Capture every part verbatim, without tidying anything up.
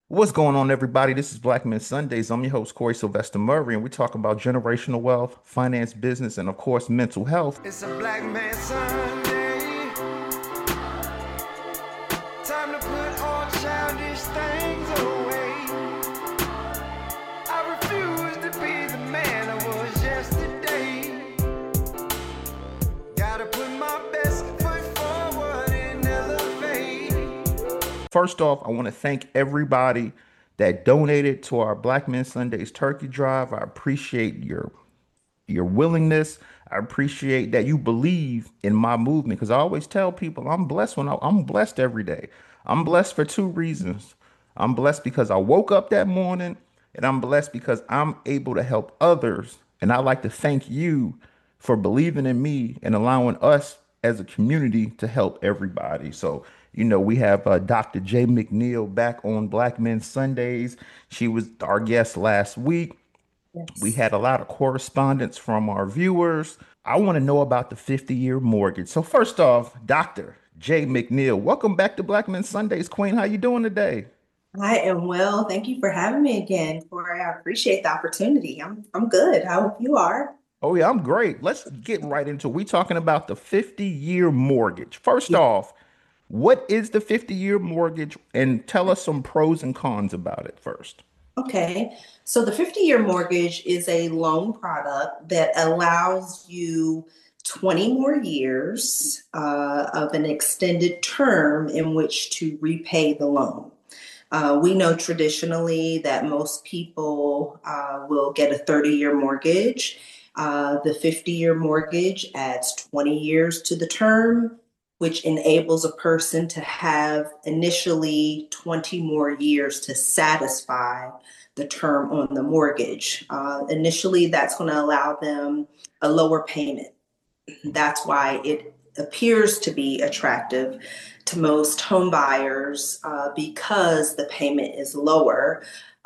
What's going on, everybody? This is Black Men Sundays. I'm your host, Corey Sylvester Murray, and we talk about generational wealth, finance, business, and of course, mental health. It's a Black Man Sunday. Time to put all childish things away. I refuse to be the man I was yesterday. Gotta put my best foot forward and elevate. First off, I want to thank everybody that donated to our Black Men Sundays turkey drive. I appreciate your your willingness. I appreciate that you believe in my movement because I always tell people I'm blessed when I, I'm blessed every day. I'm blessed for two reasons. I'm blessed because I woke up that morning, and I'm blessed because I'm able to help others. And I'd like to thank you for believing in me and allowing us as a community to help everybody. So, you know, we have uh, Doctor J. McNeil back on Black Men Sundays. She was our guest last week. We Yes. had a lot of correspondence from our viewers. I want to know about the fifty year mortgage. So first off, Doctor J. McNeil, welcome back to Black Men Sundays, Queen. How you doing today? I am well. Thank you for having me again, Corey. I appreciate the opportunity. I'm I'm good. I hope you are. Oh yeah, I'm great. Let's get right into it. We talking about the fifty year mortgage. First Yeah. off, what is the fifty year mortgage, and tell us some pros and cons about it first. Okay. So the fifty-year mortgage is a loan product that allows you twenty more years uh, of an extended term in which to repay the loan. Uh, we know traditionally that most people uh, will get a thirty year mortgage. Uh, the fifty year mortgage adds twenty years to the term, which enables a person to have initially twenty more years to satisfy the term on the mortgage. Uh, initially, that's going to allow them a lower payment. That's why it appears to be attractive to most home buyers uh, because the payment is lower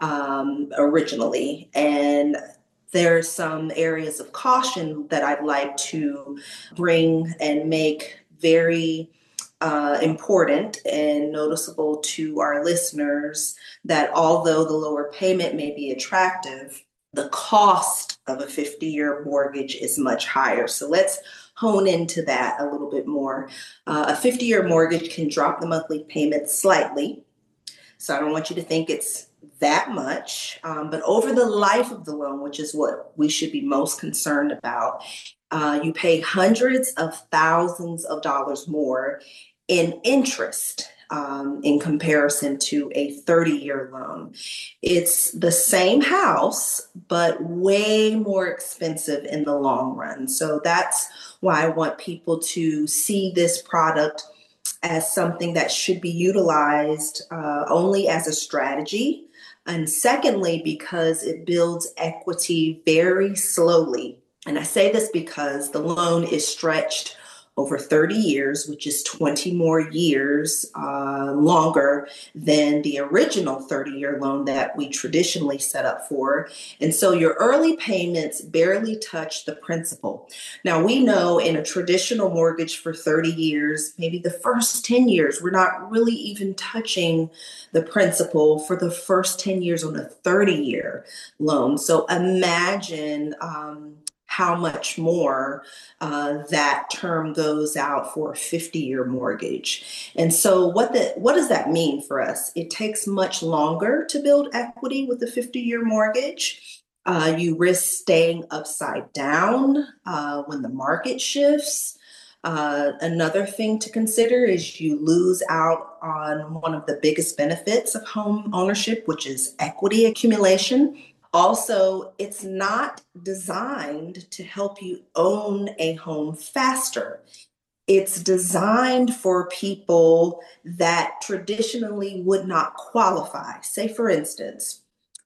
um, originally. And there's some areas of caution that I'd like to bring and make very uh, important and noticeable to our listeners that although the lower payment may be attractive, the cost of a fifty year mortgage is much higher. So let's hone into that a little bit more. Uh, a fifty year mortgage can drop the monthly payment slightly. So I don't want you to think it's that much. Um, but over the life of the loan, which is what we should be most concerned about, uh, you pay hundreds of thousands of dollars more in interest um, in comparison to a thirty year loan. It's the same house, but way more expensive in the long run. So that's why I want people to see this product as something that should be utilized uh, only as a strategy. And secondly, because it builds equity very slowly. And I say this because the loan is stretched over thirty years, which is twenty more years uh, longer than the original thirty year loan that we traditionally set up for. And so your early payments barely touch the principal. Now, we know in a traditional mortgage for thirty years, maybe the first ten years, we're not really even touching the principal for the first ten years on a thirty year loan. So imagine um, how much more uh, that term goes out for a fifty year mortgage. And so what the, what does that mean for us? It takes much longer to build equity with a fifty year mortgage. Uh, you risk staying upside down uh, when the market shifts. Uh, another thing to consider is you lose out on one of the biggest benefits of home ownership, which is equity accumulation. Also, it's not designed to help you own a home faster. It's designed for people that traditionally would not qualify. Say, for instance,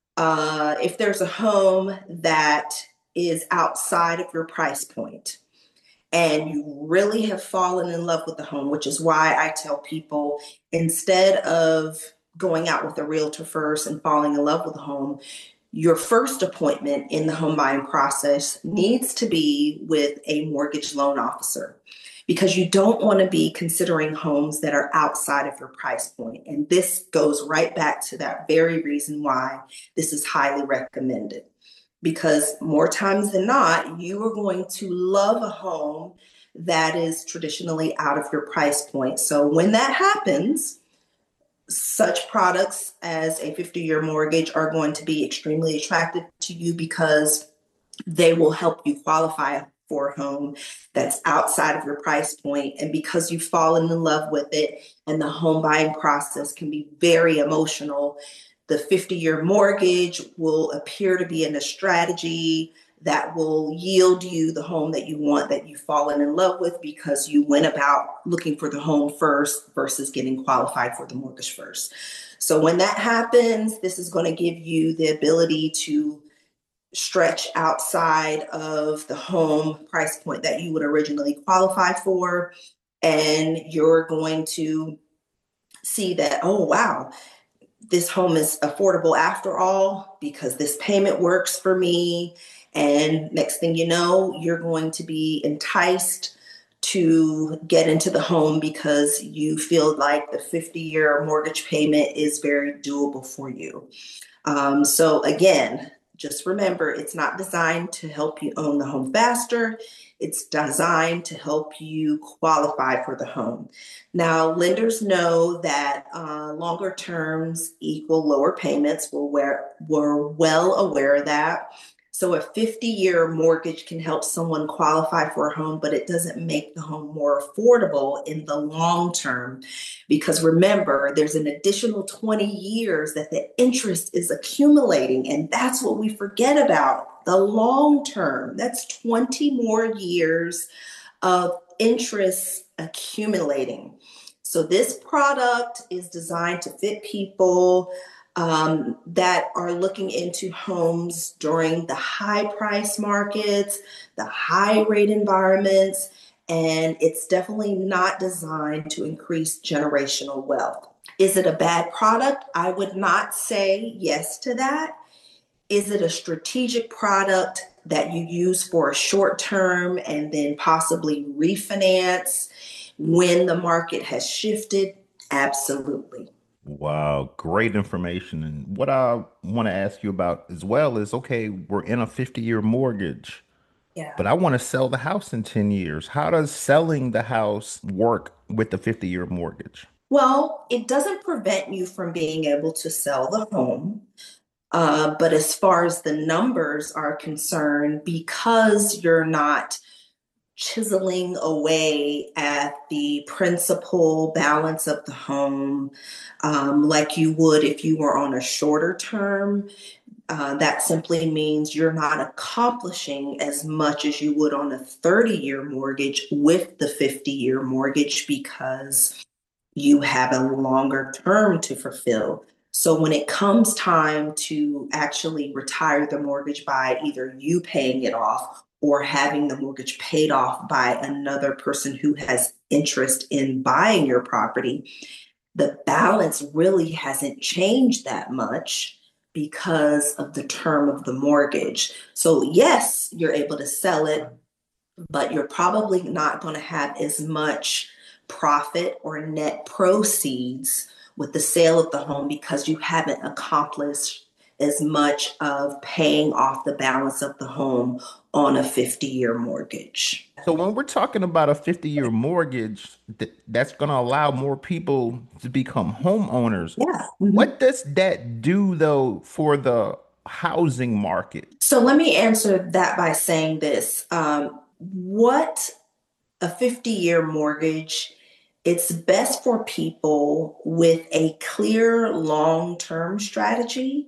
uh, if there's a home that is outside of your price point and you really have fallen in love with the home, which is why I tell people instead of going out with a realtor first and falling in love with the home, your first appointment in the home buying process needs to be with a mortgage loan officer. because you don't want to be considering homes that are outside of your price point. And this goes right back to that very reason why this is highly recommended. Because more times than not, you are going to love a home that is traditionally out of your price point. So when that happens, such products as a fifty year mortgage are going to be extremely attractive to you because they will help you qualify for a home that's outside of your price point. And because you've fallen in love with it, and the home buying process can be very emotional, the fifty year mortgage will appear to be in a strategy that will yield you the home that you want, that you've fallen in love with, because you went about looking for the home first versus getting qualified for the mortgage first. So when that happens, this is going to give you the ability to stretch outside of the home price point that you would originally qualify for. And you're going to see that, oh, wow, this home is affordable after all because this payment works for me. And next thing you know, you're going to be enticed to get into the home because you feel like the fifty year mortgage payment is very doable for you. Um, so again, just remember, it's not designed to help you own the home faster. It's designed to help you qualify for the home. Now, lenders know that uh, longer terms equal lower payments. We're, aware, we're well aware of that. So a fifty year mortgage can help someone qualify for a home, but it doesn't make the home more affordable in the long term. Because remember, there's an additional twenty years that the interest is accumulating. And that's what we forget about, the long term. That's twenty more years of interest accumulating. So this product is designed to fit people um, that are looking into homes during the high price markets, the high rate environments, and it's definitely not designed to increase generational wealth. Is it a bad product? I would not say yes to that. Is it a strategic product that you use for a short term and then possibly refinance when the market has shifted? Absolutely. Wow, great information. And what I want to ask you about as well is, okay, we're in a fifty year mortgage, but Yeah. I want to sell the house in ten years. How does selling the house work with the fifty year mortgage? Well, it doesn't prevent you from being able to sell the home. Uh, but as far as the numbers are concerned, because you're not chiseling away at the principal balance of the home um, like you would if you were on a shorter term, uh, that simply means you're not accomplishing as much as you would on a thirty year mortgage with the fifty year mortgage because you have a longer term to fulfill. So when it comes time to actually retire the mortgage by either you paying it off or having the mortgage paid off by another person who has interest in buying your property, the balance really hasn't changed that much because of the term of the mortgage. So yes, you're able to sell it, but you're probably not going to have as much profit or net proceeds with the sale of the home because you haven't accomplished as much of paying off the balance of the home on a fifty year mortgage. So when we're talking about a fifty year mortgage, th that's going to allow more people to become homeowners. Yeah. Mhm. What does that do though for the housing market? So let me answer that by saying this. Um, what a fifty year mortgage, it's best for people with a clear long term strategy,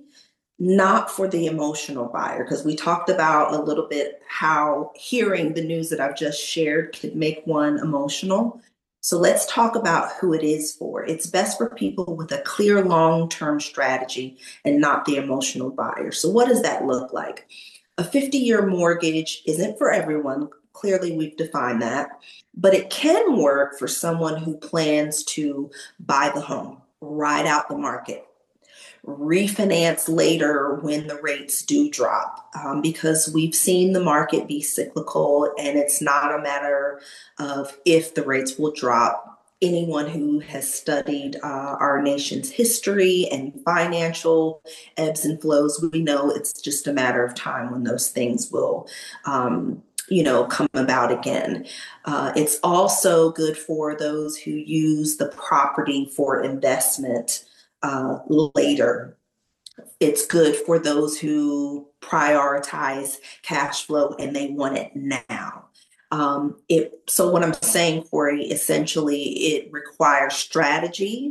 not for the emotional buyer. Because we talked about a little bit how hearing the news that I've just shared could make one emotional. So let's talk about who it is for. It's best for people with a clear long term strategy and not the emotional buyer. So, what does that look like? A fifty year mortgage isn't for everyone. Clearly, we've defined that, but it can work for someone who plans to buy the home, ride out the market, refinance later when the rates do drop, um, because we've seen the market be cyclical and it's not a matter of if the rates will drop. Anyone who has studied uh, our nation's history and financial ebbs and flows, we know it's just a matter of time when those things will, um, you know, come about again. Uh, it's also good for those who use the property for investment uh, later. It's good for those who prioritize cash flow and they want it now. Um, it, so what I'm saying, Corey, essentially it requires strategy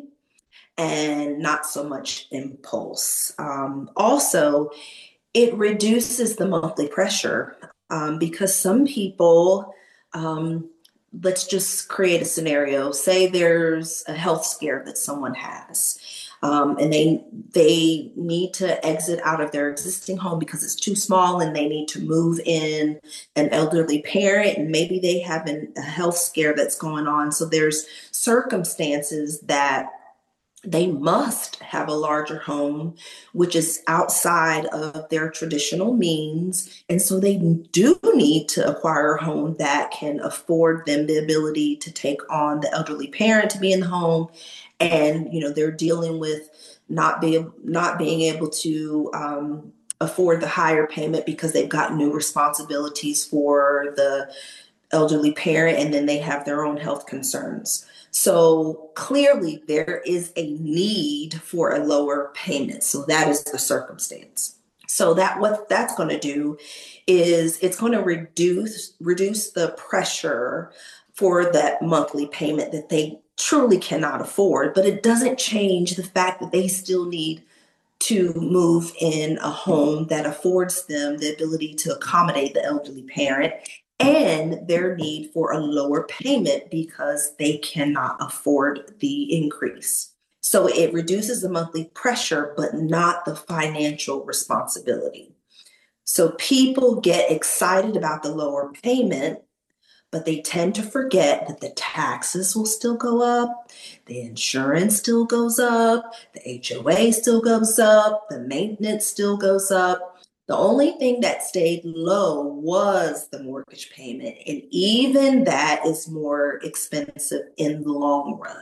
and not so much impulse. Um, also, it reduces the monthly pressure, um, because some people, um, let's just create a scenario. Say there's a health scare that someone has, um, and they they need to exit out of their existing home because it's too small, and they need to move in an elderly parent, and maybe they have an, a health scare that's going on. So there's circumstances that they must have a larger home, which is outside of their traditional means. And so they do need to acquire a home that can afford them the ability to take on the elderly parent to be in the home. And, you know, they're dealing with not being not being able to um, afford the higher payment because they've got new responsibilities for the elderly parent, and then they have their own health concerns. So clearly there is a need for a lower payment. So that is the circumstance. So that what that's going to do is it's going to reduce reduce the pressure for that monthly payment that they truly cannot afford, but it doesn't change the fact that they still need to move in a home that affords them the ability to accommodate the elderly parent and their need for a lower payment because they cannot afford the increase. So it reduces the monthly pressure, but not the financial responsibility. So people get excited about the lower payment, but they tend to forget that the taxes will still go up, the insurance still goes up, the H O A still goes up, the maintenance still goes up. The only thing that stayed low was the mortgage payment, and even that is more expensive in the long run.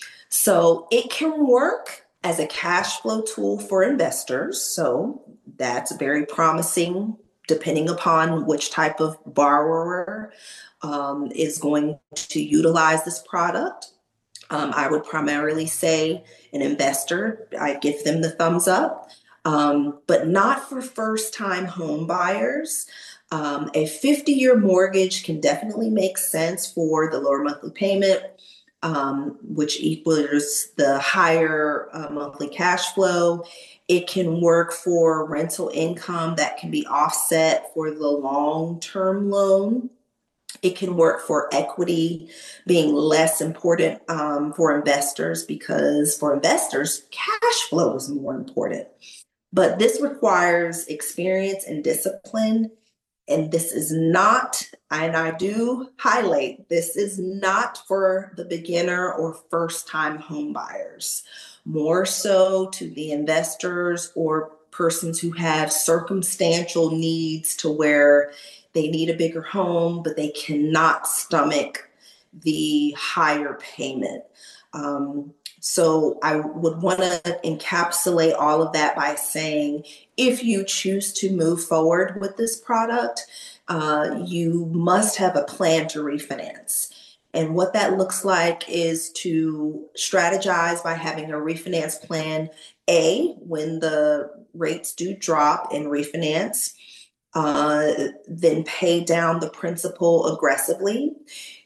So it can work as a cash flow tool for investors. So that's very promising, depending upon which type of borrower um, is going to utilize this product. Um, I would primarily say an investor. I give them the thumbs up, um, but not for first-time home buyers. Um, a fifty-year mortgage can definitely make sense for the lower monthly payment, um, which equals the higher uh, monthly cash flow. It can work for rental income that can be offset for the long-term loan. It can work for equity being less important um, for investors, because for investors, cash flow is more important. But this requires experience and discipline. And this is not, and I do highlight, this is not for the beginner or first time home buyers, more so to the investors or persons who have circumstantial needs to where they need a bigger home, but they cannot stomach the higher payment. Um, so I would want to encapsulate all of that by saying, if you choose to move forward with this product, uh, you must have a plan to refinance. And what that looks like is to strategize by having a refinance plan, A, when the rates do drop and refinance, uh, then pay down the principal aggressively.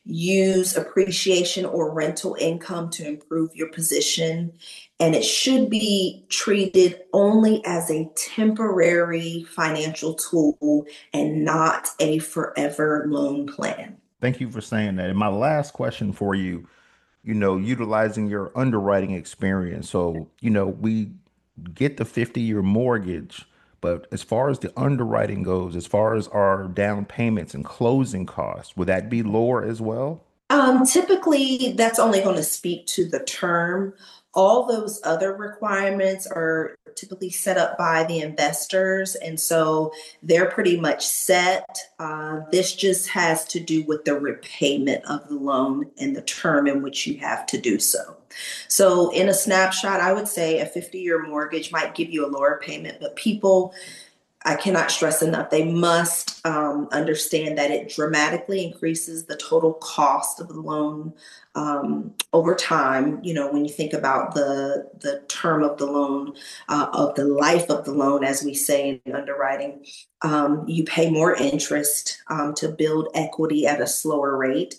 Use appreciation or rental income to improve your position. And it should be treated only as a temporary financial tool and not a forever loan plan. Thank you for saying that. And my last question for you, you know, utilizing your underwriting experience. So, you know, we get the fifty year mortgage, but as far as the underwriting goes, as far as our down payments and closing costs, would that be lower as well? Um, typically, that's only going to speak to the term. All those other requirements are typically set up by the investors. And so they're pretty much set. Uh, this just has to do with the repayment of the loan and the term in which you have to do so. So, in a snapshot, I would say a fifty year mortgage might give you a lower payment, but people, I cannot stress enough, they must um, understand that it dramatically increases the total cost of the loan um, over time. You know, when you think about the the term of the loan, uh, of the life of the loan, as we say in underwriting, um, you pay more interest um, to build equity at a slower rate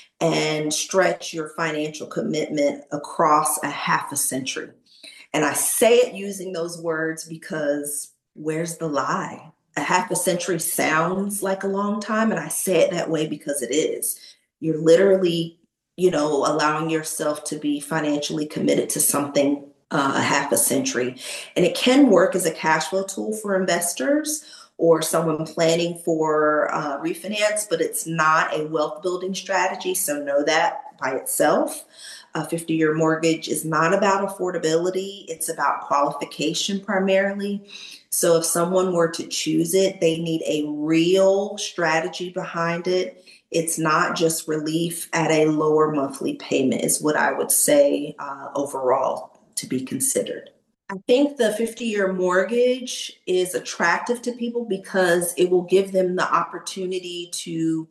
and stretch your financial commitment across a half a century. And I say it using those words because where's the lie? A half a century sounds like a long time, and I say it that way because it is. You're literally, you know, allowing yourself to be financially committed to something uh, a half a century. And it can work as a cash flow tool for investors or someone planning for uh, refinance, but it's not a wealth building strategy. So know that by itself. A fifty year mortgage is not about affordability, it's about qualification primarily. So if someone were to choose it, they need a real strategy behind it. It's not just relief at a lower monthly payment, is what I would say uh, overall to be considered. I think the fifty year mortgage is attractive to people because it will give them the opportunity to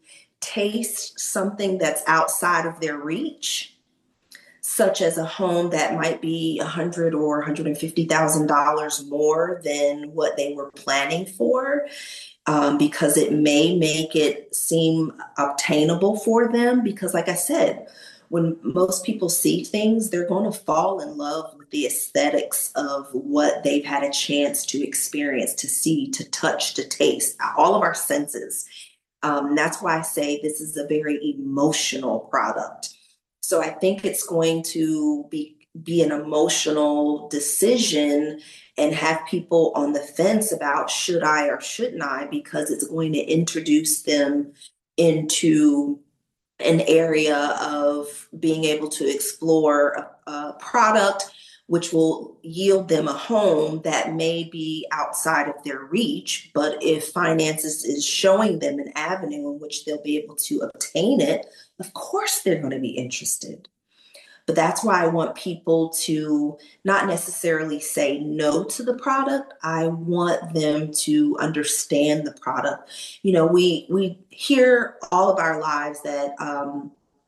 taste something that's outside of their reach, such as a home that might be a hundred or one hundred fifty thousand dollars more than what they were planning for, um, because it may make it seem obtainable for them. Because, like I said, when most people see things, they're going to fall in love with the aesthetics of what they've had a chance to experience, to see, to touch, to taste, all of our senses. Um, that's why I say this is a very emotional product. So I think it's going to be be an emotional decision and have people on the fence about should I or shouldn't I, because it's going to introduce them into an area of being able to explore a, a product which will yield them a home that may be outside of their reach. But if finances is showing them an avenue in which they'll be able to obtain it, of course they're going to be interested. But that's why I want people to not necessarily say no to the product. I want them to understand the product. You know, we we hear all of our lives that um,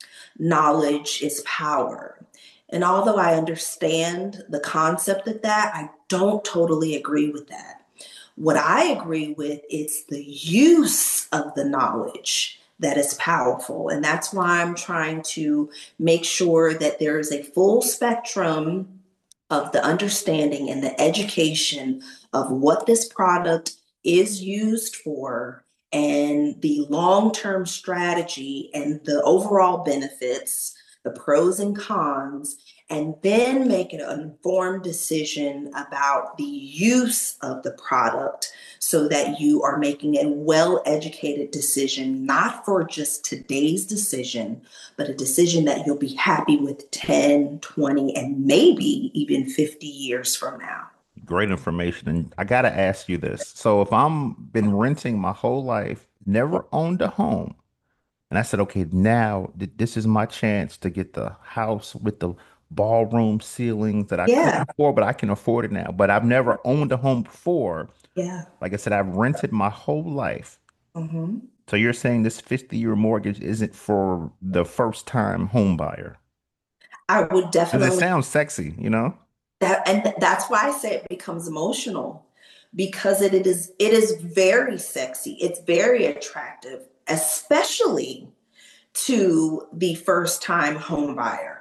knowledge is power. And although I understand the concept of that, I don't totally agree with that. What I agree with is the use of the knowledge that is powerful. And that's why I'm trying to make sure that there is a full spectrum of the understanding and the education of what this product is used for and the long-term strategy and the overall benefits, the pros and cons, and then make an informed decision about the use of the product so that you are making a well-educated decision, not for just today's decision, but a decision that you'll be happy with ten, twenty, and maybe even fifty years from now. Great information. And I gotta ask you this. So if I'm been renting my whole life, never owned a home, and I said, okay, now th- this is my chance to get the house with the ballroom ceilings that I couldn't Yeah, afford, but I can afford it now. But I've never owned a home before. yeah. Like I said, I've rented my whole life. Mhm. So you're saying this fifty year mortgage isn't for the first time home buyer? I would Because it definitely sounds sexy, you know? that, and th- that's why I say it becomes emotional because it, it is it is very sexy. It's very attractive, especially to the first time home buyer.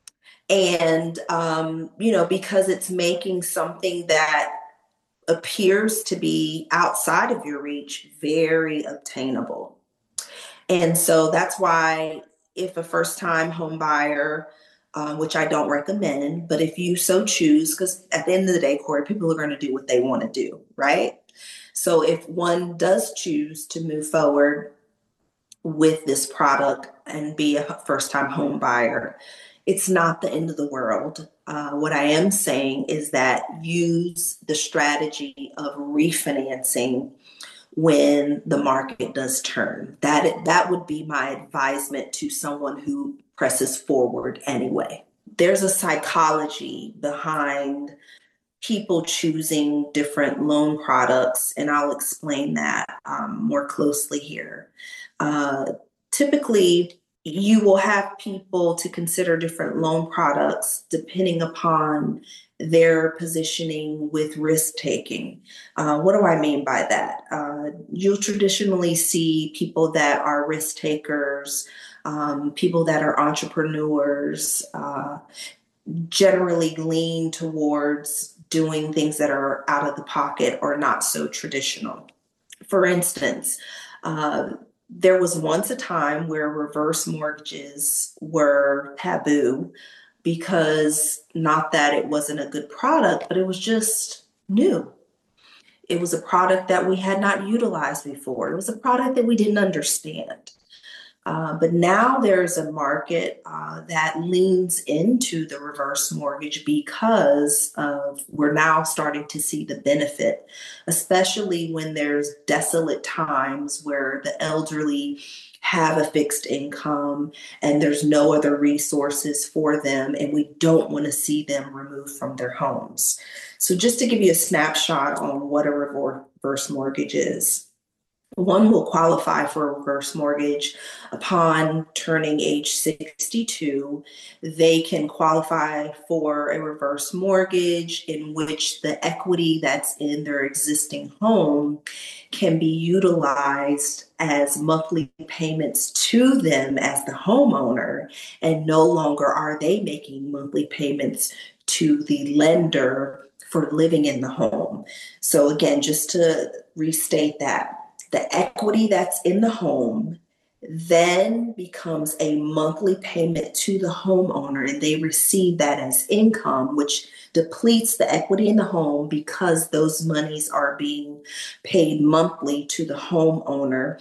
And um, you know, because it's making something that appears to be outside of your reach very obtainable. And so that's why if a first time home buyer, um, which I don't recommend, but if you so choose, because at the end of the day, Corey, people are going to do what they want to do, right? So if one does choose to move forward with this product and be a first time home buyer, it's not the end of the world. Uh, what I am saying is that use the strategy of refinancing when the market does turn. That that would be my advisement to someone who presses forward anyway. There's a psychology behind people choosing different loan products, and I'll explain that um, more closely here. Uh, Typically, you will have people to consider different loan products depending upon their positioning with risk taking. Uh, what do I mean by that? Uh, you'll traditionally see people that are risk takers, um, people that are entrepreneurs, uh, generally lean towards doing things that are out of the pocket or not so traditional. For instance, uh, there was once a time where reverse mortgages were taboo because not that it wasn't a good product, but it was just new. It was a product that we had not utilized before. It was a product that we didn't understand. Uh, but now there's a market uh, that leans into the reverse mortgage because of we're now starting to see the benefit, especially when there's desolate times where the elderly have a fixed income and there's no other resources for them, and we don't want to see them removed from their homes. So, just to give you a snapshot on what a reverse mortgage is. One will qualify for a reverse mortgage upon turning age sixty-two. They can qualify for a reverse mortgage in which the equity that's in their existing home can be utilized as monthly payments to them as the homeowner, and no longer are they making monthly payments to the lender for living in the home. So, again, just to restate that. The equity that's in the home then becomes a monthly payment to the homeowner, and they receive that as income, which depletes the equity in the home because those monies are being paid monthly to the homeowner.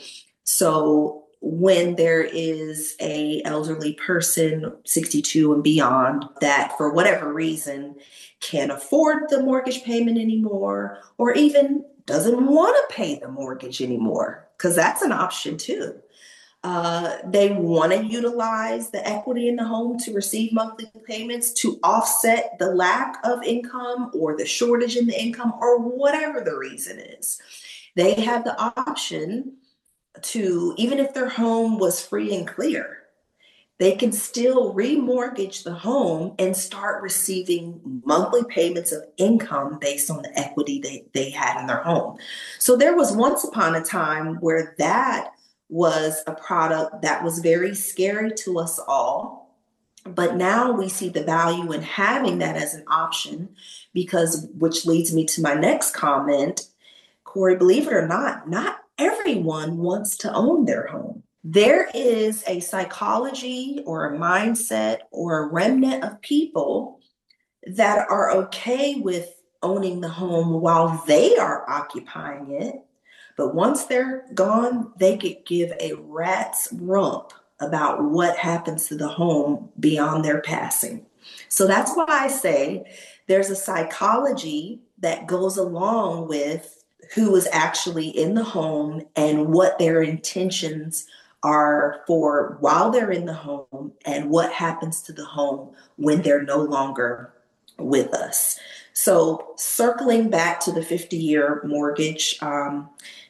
So when there is a elderly person, sixty-two and beyond, that for whatever reason can't afford the mortgage payment anymore, or even doesn't want to pay the mortgage anymore, because that's an option too. Uh, they want to utilize the equity in the home to receive monthly payments to offset the lack of income or the shortage in the income or whatever the reason is. They have the option to, even if their home was free and clear, they can still remortgage the home and start receiving monthly payments of income based on the equity they, they had in their home. So there was once upon a time where that was a product that was very scary to us all. But now we see the value in having that as an option because, which leads me to my next comment, Corey, believe it or not, not everyone wants to own their home. There is a psychology or a mindset or a remnant of people that are okay with owning the home while they are occupying it. But once they're gone, they could give a rat's rump about what happens to the home beyond their passing. So that's why I say there's a psychology that goes along with who is actually in the home and what their intentions are for while they're in the home and what happens to the home when they're no longer with us. So circling back to the fifty-year mortgage, um,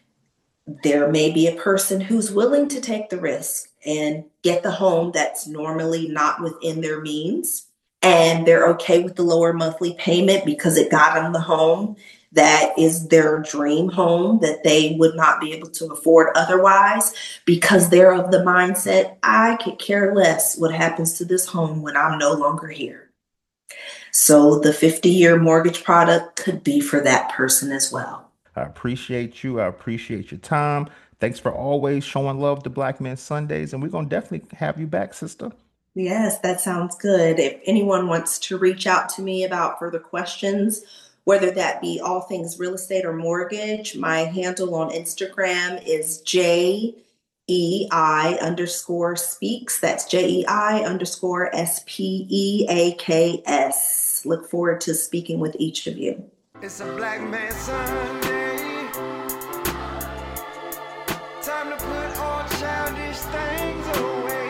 there may be a person who's willing to take the risk and get the home that's normally not within their means, and they're okay with the lower monthly payment because it got them the home that is their dream home that they would not be able to afford otherwise, because they're of the mindset, I could care less what happens to this home when I'm no longer here. So the fifty-year mortgage product could be for that person as well. I appreciate you. I appreciate your time. Thanks for always showing love to Black Men Sundays, and we're gonna definitely have you back, sister. Yes, that sounds good. If anyone wants to reach out to me about further questions, whether that be all things real estate or mortgage, my handle on Instagram is J E I underscore speaks. That's J E I underscore S P E A K S. Look forward to speaking with each of you. It's a Black Man Sunday. Time to put all childish things away.